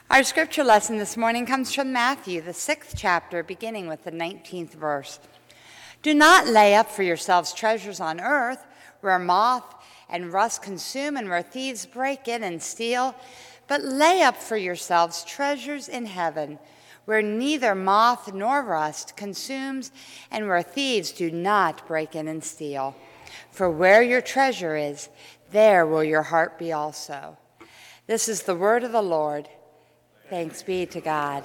Our scripture lesson this morning comes from Matthew, the 6th chapter, beginning with the 19th verse. Do not lay up for yourselves treasures on earth, where moth and rust consume and where thieves break in and steal, but lay up for yourselves treasures in heaven, where neither moth nor rust consumes and where thieves do not break in and steal. For where your treasure is, there will your heart be also. This is the word of the Lord. Thanks be to God.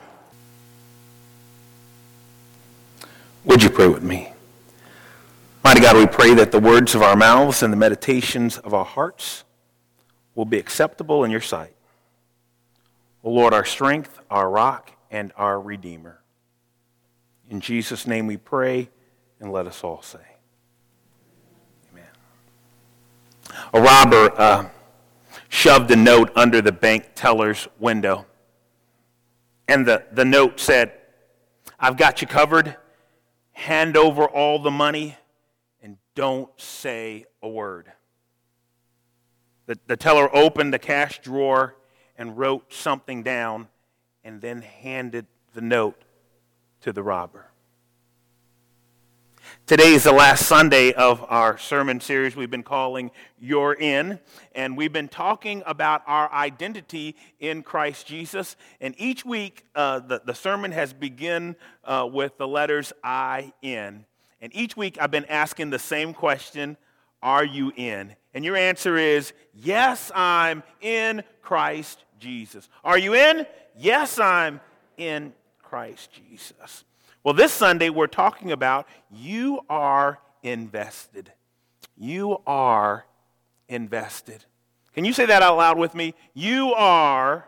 Would you pray with me? Mighty God, we pray that the words of our mouths and the meditations of our hearts will be acceptable in your sight. O Lord, our strength, our rock, and our Redeemer. In Jesus' name we pray, and let us all say, amen. A robber shoved a note under the bank teller's window. And the note said, I've got you covered. Hand over all the money and don't say a word. The teller opened the cash drawer and wrote something down and then handed the note to the robber. Today is the last Sunday of our sermon series we've been calling You're In, and we've been talking about our identity in Christ Jesus. And each week, the sermon has begun with the letters I-N. And each week, I've been asking the same question, are you in? And your answer is, yes, I'm in Christ Jesus. Are you in? Yes, I'm in Christ Jesus. Well, this Sunday, we're talking about you are invested. You are invested. Can you say that out loud with me? You are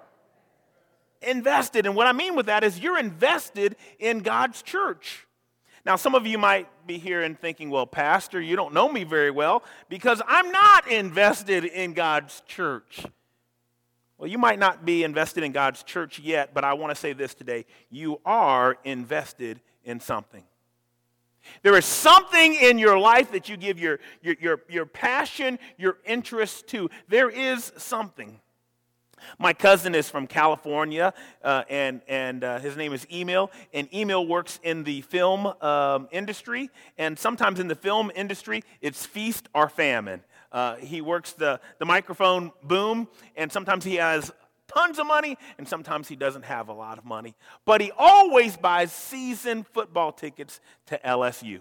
invested. And what I mean with that is you're invested in God's church. Now, some of you might be here and thinking, well, Pastor, you don't know me very well because I'm not invested in God's church. Well, you might not be invested in God's church yet, but I want to say this today. You are invested in something. There is something in your life that you give your passion, your interest to. There is something. My cousin is from California, and his name is Emil, and Emil works in the film industry, and sometimes in the film industry, it's feast or famine. He works the microphone boom, and sometimes he has tons of money, and sometimes he doesn't have a lot of money. But he always buys season football tickets to LSU.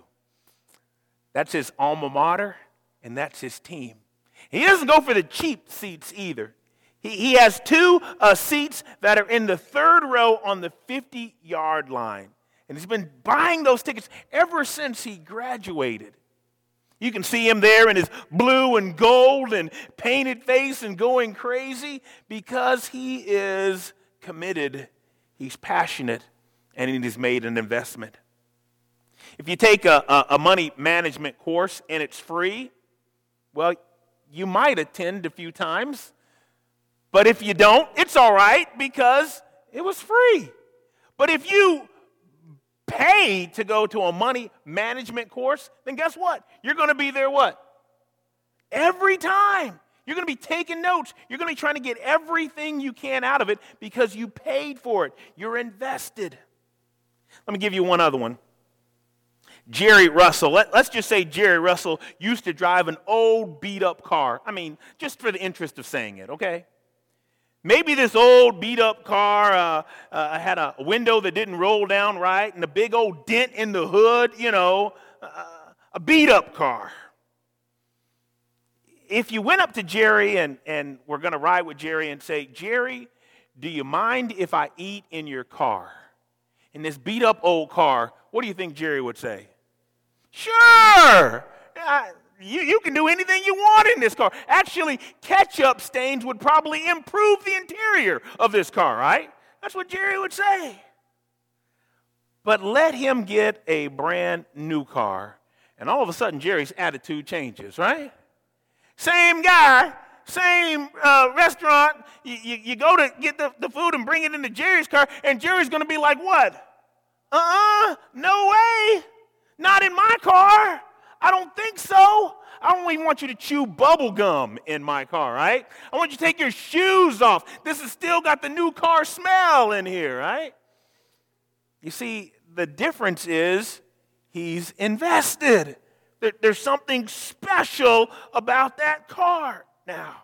That's his alma mater, and that's his team. He doesn't go for the cheap seats either. He has two seats that are in the third row on the 50-yard line. And he's been buying those tickets ever since he graduated. You can see him there in his blue and gold and painted face and going crazy because he is committed, he's passionate, and he has made an investment. If you take a money management course and it's free, well, you might attend a few times. But if you don't, it's all right because it was free. But if you pay to go to a money management course, then guess what? You're going to be there what? Every time. You're going to be taking notes. You're going to be trying to get everything you can out of it because you paid for it. You're invested. Let me give you one other one. Jerry Russell. Let's just say Jerry Russell used to drive an old beat-up car. I mean, just for the interest of saying it, okay? Maybe this old beat-up car had a window that didn't roll down right and a big old dent in the hood, a beat-up car. If you went up to Jerry and we're going to ride with Jerry and say, Jerry, do you mind if I eat in your car? In this beat-up old car, what do you think Jerry would say? Sure! You can do anything you want in this car. Actually, ketchup stains would probably improve the interior of this car, right? That's what Jerry would say. But let him get a brand new car, and all of a sudden Jerry's attitude changes, right? Same guy, same restaurant. You go to get the food and bring it into Jerry's car, and Jerry's going to be like, what? No way. Not in my car. I don't think so. I don't even want you to chew bubble gum in my car, right? I want you to take your shoes off. This has still got the new car smell in here, right? You see, the difference is he's invested. There's something special about that car now.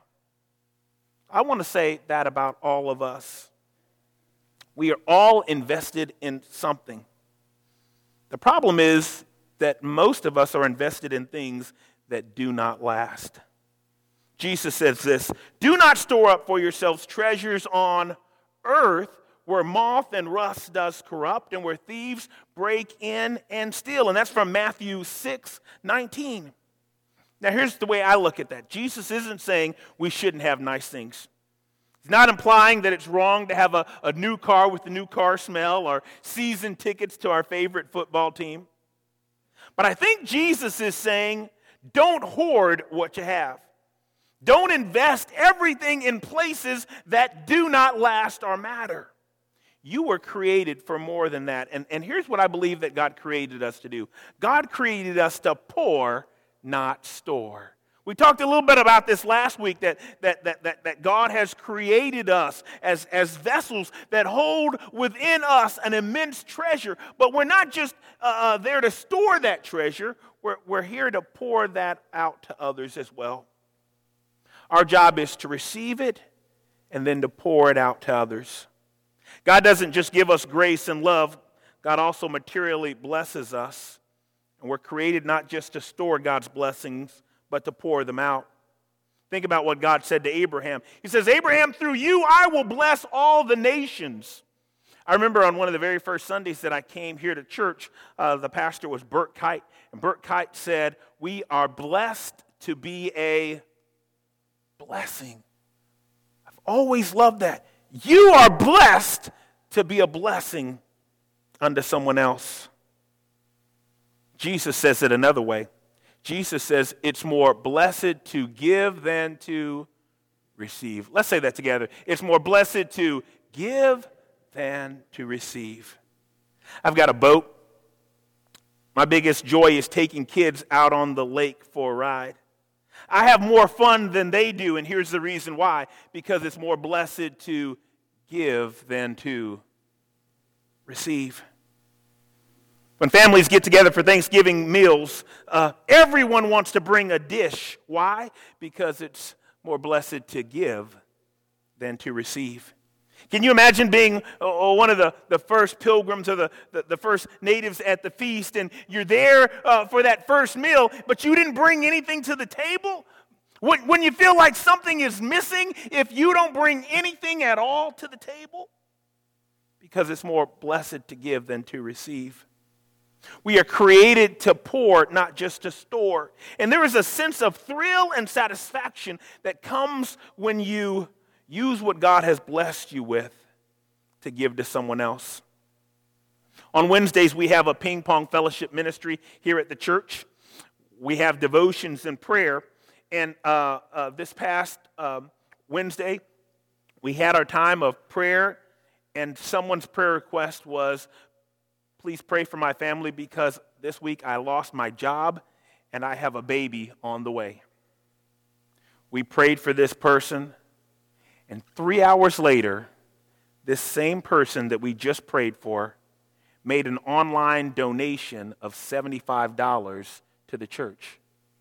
I want to say that about all of us. We are all invested in something. The problem is that most of us are invested in things that do not last. Jesus says this, "Do not store up for yourselves treasures on earth where moth and rust does corrupt and where thieves break in and steal." And that's from Matthew 6:19. Now here's the way I look at that. Jesus isn't saying we shouldn't have nice things. He's not implying that it's wrong to have a new car with the new car smell or season tickets to our favorite football team. But I think Jesus is saying, don't hoard what you have. Don't invest everything in places that do not last or matter. You were created for more than that. And here's what I believe that God created us to do. God created us to pour, not store. We talked a little bit about this last week, that God has created us as vessels that hold within us an immense treasure. But we're not just there to store that treasure. We're here to pour that out to others as well. Our job is to receive it and then to pour it out to others. God doesn't just give us grace and love. God also materially blesses us. And we're created not just to store God's blessings, but to pour them out. Think about what God said to Abraham. He says, "Abraham, through you I will bless all the nations." I remember on one of the very first Sundays that I came here to church, the pastor was Bert Kite. And Bert Kite said, "We are blessed to be a blessing." I've always loved that. You are blessed to be a blessing unto someone else. Jesus says it another way. Jesus says it's more blessed to give than to receive. Let's say that together. It's more blessed to give than to receive. I've got a boat. My biggest joy is taking kids out on the lake for a ride. I have more fun than they do, and here's the reason why. Because it's more blessed to give than to receive. When families get together for Thanksgiving meals, everyone wants to bring a dish. Why? Because it's more blessed to give than to receive. Can you imagine being one of the first pilgrims or the first natives at the feast, and you're there for that first meal, but you didn't bring anything to the table? When you feel like something is missing, if you don't bring anything at all to the table? Because it's more blessed to give than to receive. We are created to pour, not just to store. And there is a sense of thrill and satisfaction that comes when you use what God has blessed you with to give to someone else. On Wednesdays, we have a ping pong fellowship ministry here at the church. We have devotions and prayer. And this past Wednesday, we had our time of prayer, and someone's prayer request was, "Please pray for my family because this week I lost my job and I have a baby on the way." We prayed for this person, and 3 hours later, this same person that we just prayed for made an online donation of $75 to the church.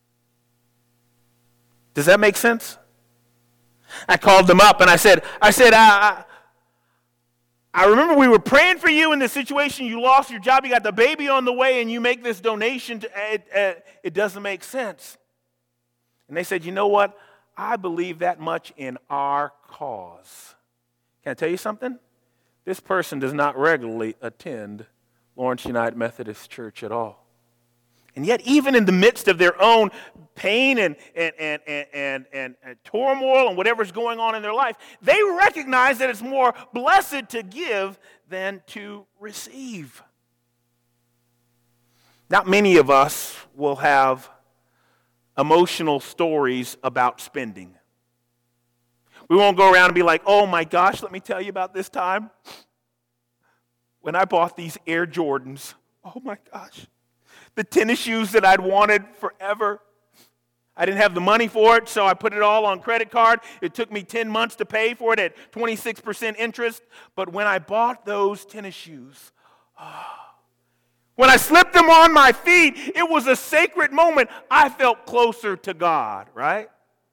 Does that make sense? I called them up and I said, I remember we were praying for you in this situation. You lost your job, you got the baby on the way, and you make this donation. It doesn't make sense. And they said, "You know what? I believe that much in our cause." Can I tell you something? This person does not regularly attend Lawrence United Methodist Church at all. And yet, even in the midst of their own pain and turmoil and whatever's going on in their life, they recognize that it's more blessed to give than to receive. Not many of us will have emotional stories about spending. We won't go around and be like, "Oh my gosh, let me tell you about this time when I bought these Air Jordans. Oh my gosh. The tennis shoes that I'd wanted forever. I didn't have the money for it, so I put it all on credit card. It took me 10 months to pay for it at 26% interest. But when I bought those tennis shoes, when I slipped them on my feet, it was a sacred moment. I felt closer to God, right?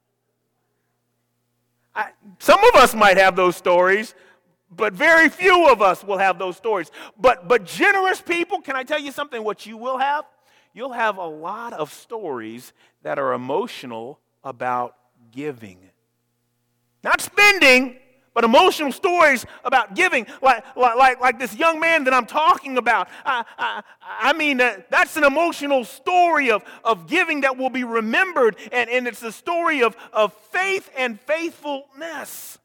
Some of us might have those stories, but very few of us will have those stories. But generous people, can I tell you something? What you will have? You'll have a lot of stories that are emotional about giving. Not spending, but emotional stories about giving. Like this young man that I'm talking about. I mean, that's an emotional story of giving that will be remembered. And it's a story of faith and faithfulness.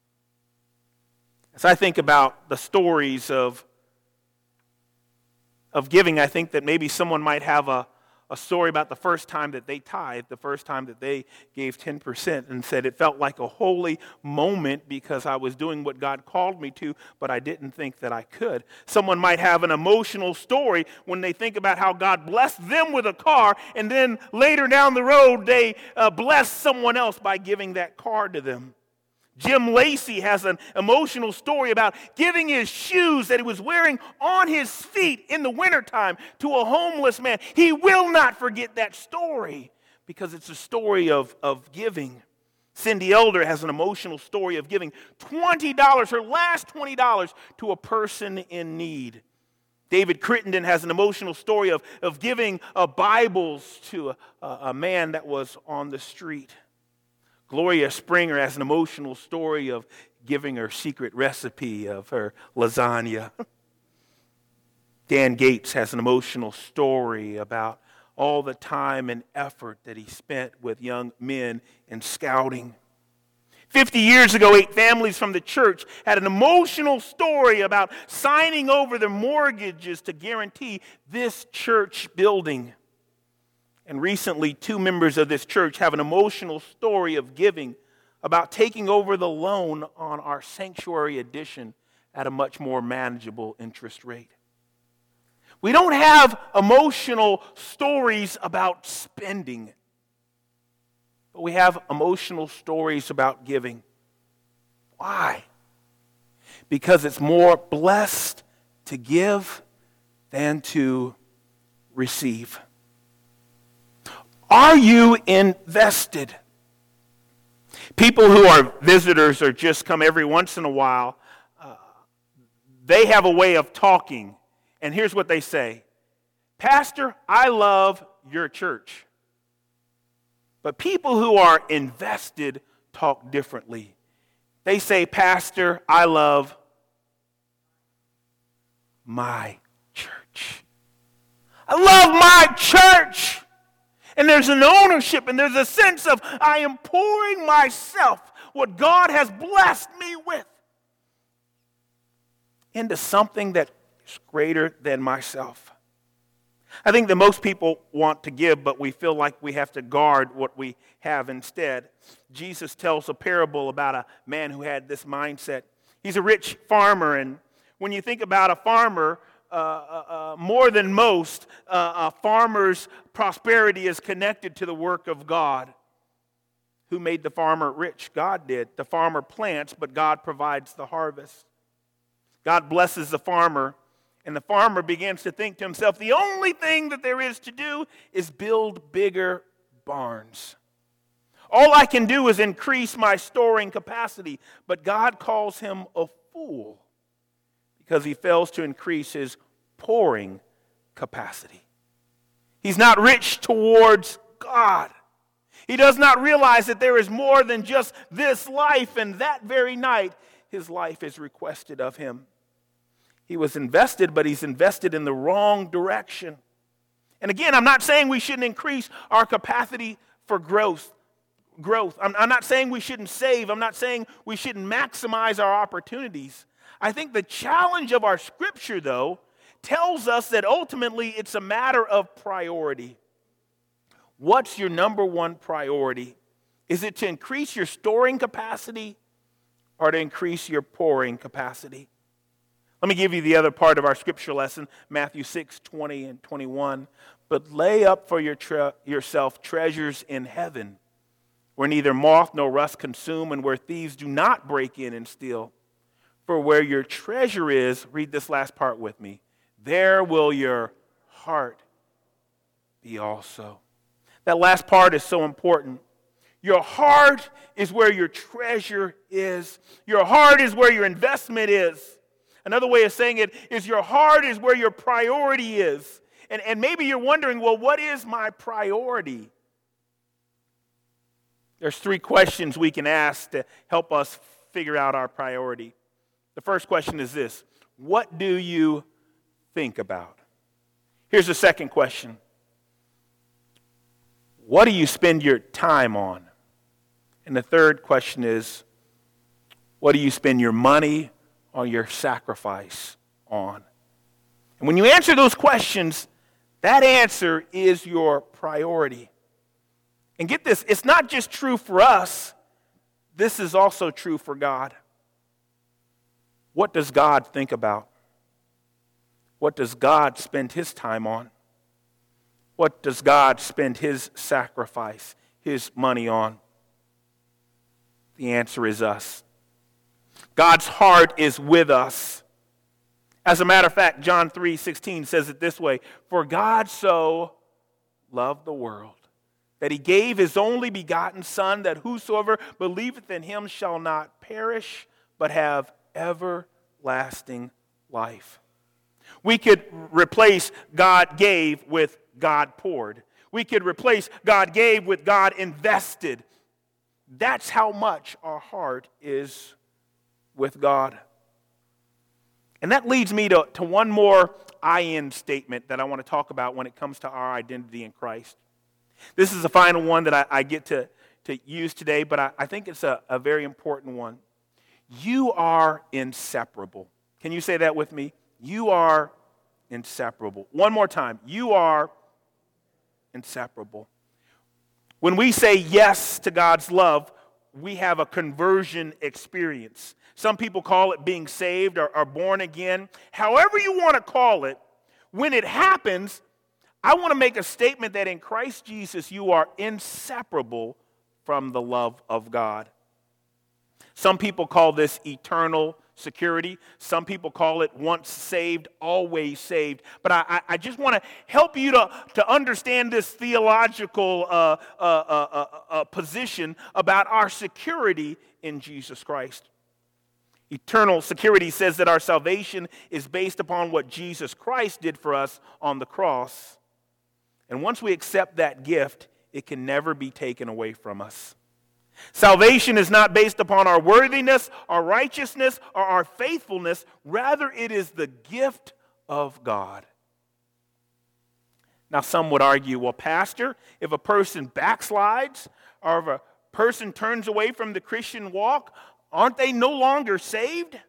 As I think about the stories of giving, I think that maybe someone might have a story about the first time that they tithed, the first time that they gave 10% and said it felt like a holy moment because I was doing what God called me to, but I didn't think that I could. Someone might have an emotional story when they think about how God blessed them with a car, and then later down the road they blessed someone else by giving that car to them. Jim Lacey has an emotional story about giving his shoes that he was wearing on his feet in the wintertime to a homeless man. He will not forget that story because it's a story of giving. Cindy Elder has an emotional story of giving $20, her last $20, to a person in need. David Crittenden has an emotional story of giving Bibles to a man that was on the street. Gloria Springer has an emotional story of giving her secret recipe of her lasagna. Dan Gates has an emotional story about all the time and effort that he spent with young men in scouting. 50 years ago, 8 families from the church had an emotional story about signing over their mortgages to guarantee this church building. And recently, 2 members of this church have an emotional story of giving about taking over the loan on our sanctuary addition at a much more manageable interest rate. We don't have emotional stories about spending, but we have emotional stories about giving. Why? Because it's more blessed to give than to receive. Are you invested? People who are visitors or just come every once in a while, they have a way of talking. And here's what they say. Pastor, I love your church. But people who are invested talk differently. They say, Pastor, I love my church. I love my church. And there's an ownership and there's a sense of I am pouring myself, what God has blessed me with, into something that is greater than myself. I think that most people want to give, but we feel like we have to guard what we have instead. Jesus tells a parable about a man who had this mindset. He's a rich farmer, and when you think about a farmer, more than most, a farmer's prosperity is connected to the work of God. Who made the farmer rich? God did. The farmer plants, but God provides the harvest. God blesses the farmer, and the farmer begins to think to himself, the only thing that there is to do is build bigger barns. All I can do is increase my storing capacity, but God calls him a fool because he fails to increase his pouring capacity. He's not rich towards God. He does not realize that there is more than just this life, and that very night his life is requested of him. He was invested, but he's invested in the wrong direction. And again, I'm not saying we shouldn't increase our capacity for growth. I'm not saying we shouldn't save. I'm not saying we shouldn't maximize our opportunities. I think the challenge of our scripture, though, tells us that ultimately it's a matter of priority. What's your number one priority? Is it to increase your storing capacity or to increase your pouring capacity? Let me give you the other part of our scripture lesson, Matthew 6:20 and 21. but lay up for yourself treasures in heaven, where neither moth nor rust consume, and where thieves do not break in and steal. For where your treasure is," read this last part with me, "there will your heart be also." That last part is so important. Your heart is where your treasure is. Your heart is where your investment is. Another way of saying it is your heart is where your priority is. And maybe you're wondering, well, what is my priority? There's 3 questions we can ask to help us figure out our priority. The first question is this: what do you think about? Here's the second question: what do you spend your time on? And the third question is, what do you spend your money or your sacrifice on? And when you answer those questions, that answer is your priority. And get this, it's not just true for us, this is also true for God. What does God think about? What does God spend his time on? What does God spend his sacrifice, his money on? The answer is us. God's heart is with us. As a matter of fact, John 3:16 says it this way: "For God so loved the world, that he gave his only begotten Son, that whosoever believeth in him shall not perish, but have everlasting life." We could replace "God gave" with "God poured." We could replace "God gave" with "God invested." That's how much our heart is with God. And that leads me to one more I-in statement that I want to talk about when it comes to our identity in Christ. This is the final one that I get to use today, but I think it's a very important one. You are inseparable. Can you say that with me? You are inseparable. One more time. You are inseparable. When we say yes to God's love, we have a conversion experience. Some people call it being saved or born again. However you want to call it, when it happens, I want to make a statement that in Christ Jesus you are inseparable from the love of God. Some people call this eternal security. Some people call it once saved, always saved. But I just want to help you to understand this theological position about our security in Jesus Christ. Eternal security says that our salvation is based upon what Jesus Christ did for us on the cross. And once we accept that gift, it can never be taken away from us. Salvation is not based upon our worthiness, our righteousness, or our faithfulness. Rather, it is the gift of God. Now, some would argue, well, Pastor, if a person backslides or if a person turns away from the Christian walk, aren't they no longer saved?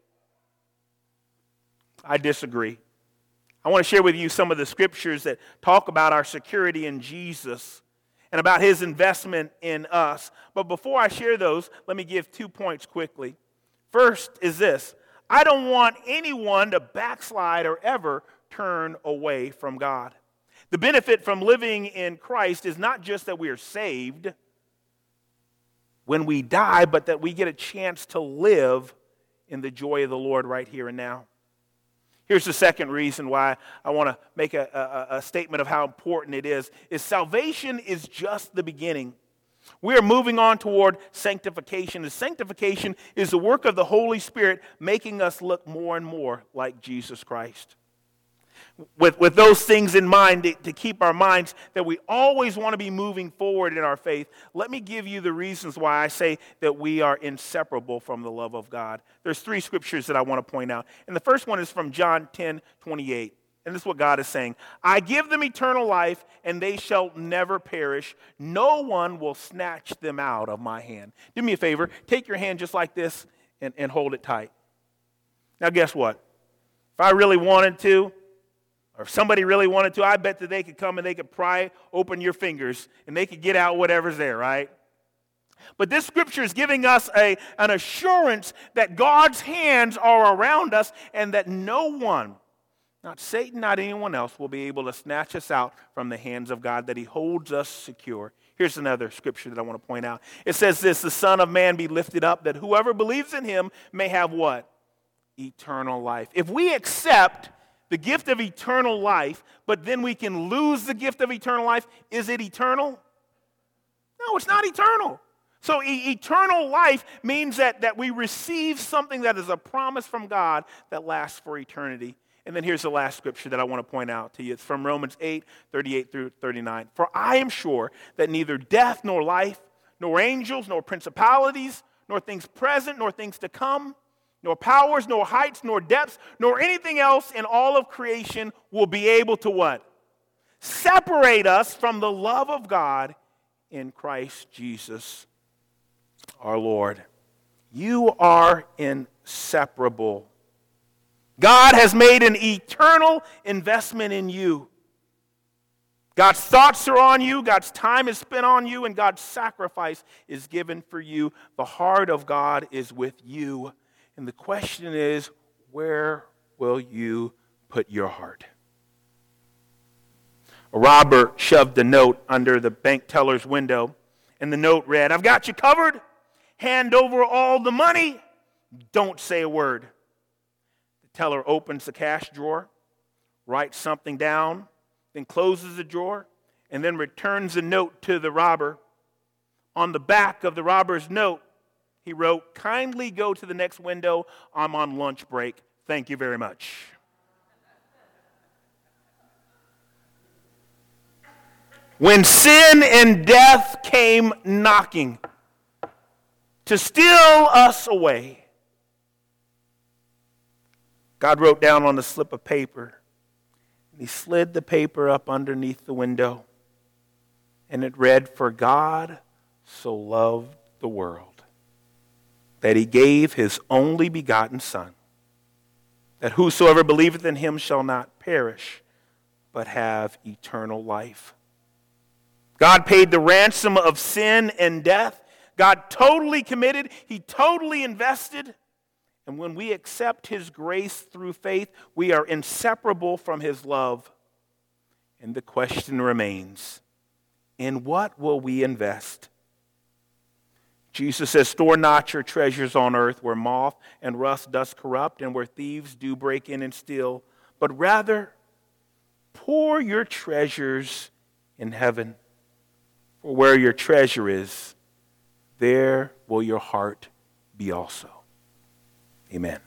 I disagree. I want to share with you some of the scriptures that talk about our security in Jesus and about his investment in us. But before I share those, let me give 2 points quickly. First is this: I don't want anyone to backslide or ever turn away from God. The benefit from living in Christ is not just that we are saved when we die, but that we get a chance to live in the joy of the Lord right here and now. Here's the second reason why I want to make a statement of how important it is salvation is just the beginning. We are moving on toward sanctification. And sanctification is the work of the Holy Spirit making us look more and more like Jesus Christ. With those things in mind, to keep our minds that we always want to be moving forward in our faith, let me give you the reasons why I say that we are inseparable from the love of God. There's 3 scriptures that I want to point out. And the first one is from John 10:28. And this is what God is saying: I give them eternal life, and they shall never perish. No one will snatch them out of my hand. Do me a favor. Take your hand just like this and hold it tight. Now, guess what? If I really wanted to, or if somebody really wanted to, I bet that they could come and they could pry open your fingers and they could get out whatever's there, right? But this scripture is giving us an assurance that God's hands are around us and that no one not Satan, not anyone else, will be able to snatch us out from the hands of God, that he holds us secure. Here's another scripture that I want to point out. It says this, the Son of Man be lifted up, that whoever believes in him may have what? Eternal life. If we accept the gift of eternal life, but then we can lose the gift of eternal life, is it eternal? No, it's not eternal. So eternal life means that we receive something that is a promise from God that lasts for eternity. And then here's the last scripture that I want to point out to you. It's from Romans 8, 38 through 39. For I am sure that neither death nor life, nor angels, nor principalities, nor things present, nor things to come, nor powers, nor heights, nor depths, nor anything else in all of creation will be able to what? Separate us from the love of God in Christ Jesus our Lord. You are inseparable. God has made an eternal investment in you. God's thoughts are on you, God's time is spent on you, and God's sacrifice is given for you. The heart of God is with you. And the question is, where will you put your heart? A robber shoved a note under the bank teller's window, and the note read, I've got you covered. Hand over all the money. Don't say a word. The teller opens the cash drawer, writes something down, then closes the drawer, and then returns the note to the robber. On the back of the robber's note, he wrote, kindly go to the next window. I'm on lunch break. Thank you very much. When sin and death came knocking to steal us away, God wrote down on a slip of paper, and he slid the paper up underneath the window, and it read, for God so loved the world that he gave his only begotten Son, that whosoever believeth in him shall not perish, but have eternal life. God paid the ransom of sin and death. God totally committed. He totally invested. And when we accept his grace through faith, we are inseparable from his love. And the question remains, in what will we invest? Jesus says, store not your treasures on earth where moth and rust does corrupt and where thieves do break in and steal, but rather pour your treasures in heaven. For where your treasure is, there will your heart be also. Amen.